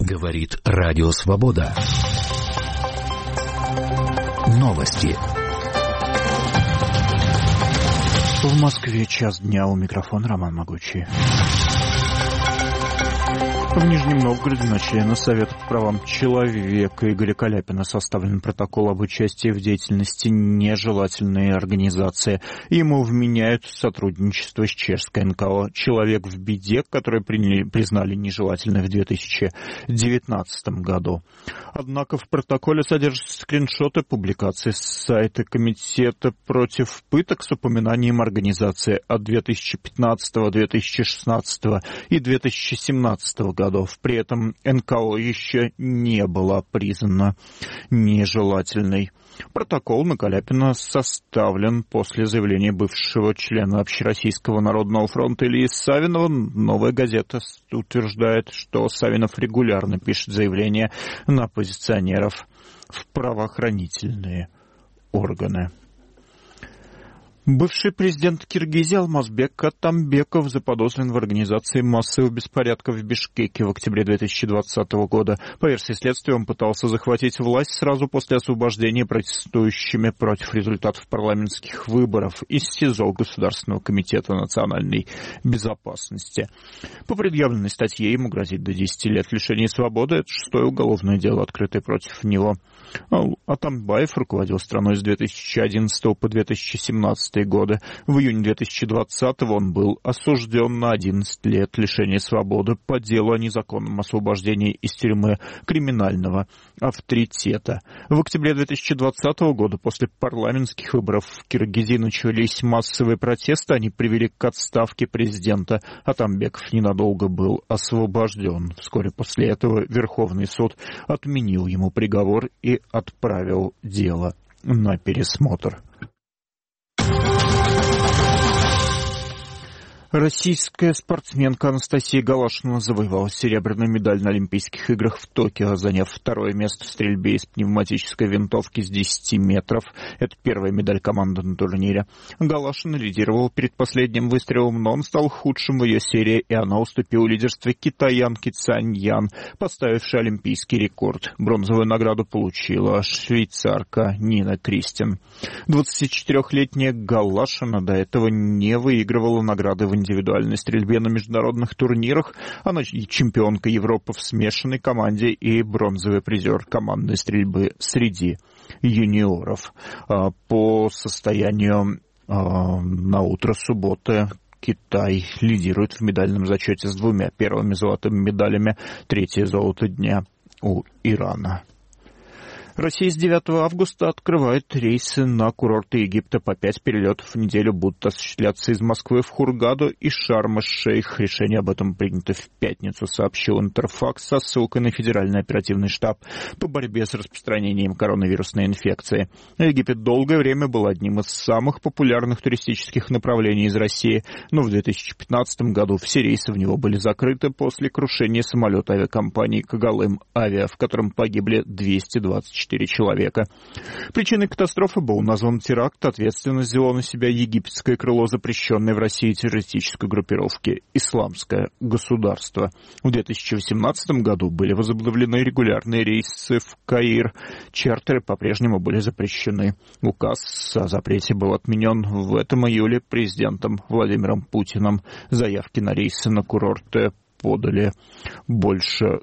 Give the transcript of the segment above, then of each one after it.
Говорит Радио Свобода. Новости. В Москве 1:00 дня. У микрофона Роман Могучий. В Нижнем Новгороде на члена Совета по правам человека Игоря Каляпина составлен протокол об участии в деятельности нежелательной организации. Ему вменяют сотрудничество с чешской НКО «Человек в беде», которое признали нежелательной в 2019 году. Однако в протоколе содержатся скриншоты публикаций с сайта Комитета против пыток с упоминанием организации от 2015, 2016 и 2017 годов. При этом НКО еще не была признана нежелательной. Протокол на Каляпина составлен после заявления бывшего члена Общероссийского народного фронта Ильи Савинова. «Новая газета» утверждает, что Савинов регулярно пишет заявления на оппозиционеров в правоохранительные органы. Бывший президент Киргизии Алмазбек Атамбеков заподозрен в организации массовых беспорядков в Бишкеке в октябре 2020 года. По версии следствия, он пытался захватить власть сразу после освобождения протестующими против результатов парламентских выборов из СИЗО Государственного комитета национальной безопасности. По предъявленной статье ему грозит до 10 лет лишения свободы. Это 6-е уголовное дело, открытое против него. Атамбаев руководил страной с 2011 по 2017 годы. В июне 2020-го он был осужден на 11 лет лишения свободы по делу о незаконном освобождении из тюрьмы криминального авторитета. В октябре 2020 года после парламентских выборов в Киргизии начались массовые протесты. Они привели к отставке президента. Атамбеков ненадолго был освобожден. Вскоре после этого Верховный суд отменил ему приговор и отправил дело на пересмотр. Российская спортсменка Анастасия Галашина завоевала серебряную медаль на Олимпийских играх в Токио, заняв 2-е место в стрельбе из пневматической винтовки с 10 метров. Это 1-я медаль команды на турнире. Галашина лидировала перед последним выстрелом, но он стал худшим в ее серии, и она уступила лидерстве китаянке Цань Ян, поставившей олимпийский рекорд. Бронзовую награду получила швейцарка Нина Кристин. 24-летняя Галашина до этого не выигрывала награды в индивидуальной стрельбе на международных турнирах. Она и чемпионка Европы в смешанной команде и бронзовый призер командной стрельбы среди юниоров. По состоянию на утро субботы Китай лидирует в медальном зачете с 2 первыми золотыми медалями. 3-е золото дня у Ирана. Россия с 9 августа открывает рейсы на курорты Египта. По 5 перелетов в неделю будут осуществляться из Москвы в Хургаду и Шарм-эль-Шейх. Решение об этом принято в пятницу, сообщил Интерфакс со ссылкой на Федеральный оперативный штаб по борьбе с распространением коронавирусной инфекции. Египет долгое время был одним из самых популярных туристических направлений из России, но в 2015 году все рейсы в него были закрыты после крушения самолета авиакомпании «Когалым Авиа», в котором погибли 224 человека. Причиной катастрофы был назван теракт. Ответственность взяло на себя египетское крыло запрещенной в России террористической группировки «Исламское государство». В 2018 году были возобновлены регулярные рейсы в Каир. Чартеры по-прежнему были запрещены. Указ о запрете был отменен в этом июле президентом Владимиром Путиным. Заявки на рейсы на курорты подали больше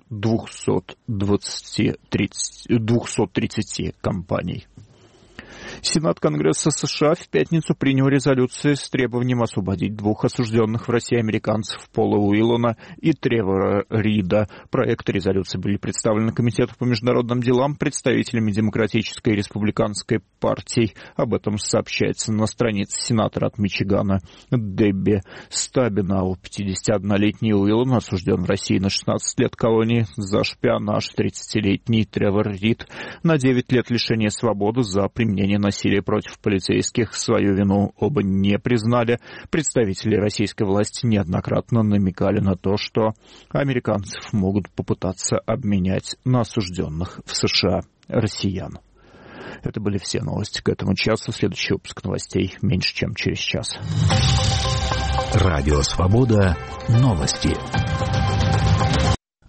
230 компаний. Сенат Конгресса США в пятницу принял резолюцию с требованием освободить 2 осужденных в России американцев Пола Уиллона и Тревора Рида. Проекты резолюции были представлены Комитету по международным делам представителями Демократической и Республиканской партий. Об этом сообщается на странице сенатора от Мичигана Дебби Стабинау. 51-летний Уиллон осужден в России на 16 лет колонии за шпионаж. 30-летний Тревор Рид на 9 лет лишения свободы за применение насилия против полицейских. Свою вину оба не признали. Представители российской власти неоднократно намекали на то, что американцев могут попытаться обменять на осужденных в США россиян. Это были все новости к этому часу. Следующий выпуск новостей меньше, чем через час. Радио Свобода. Новости.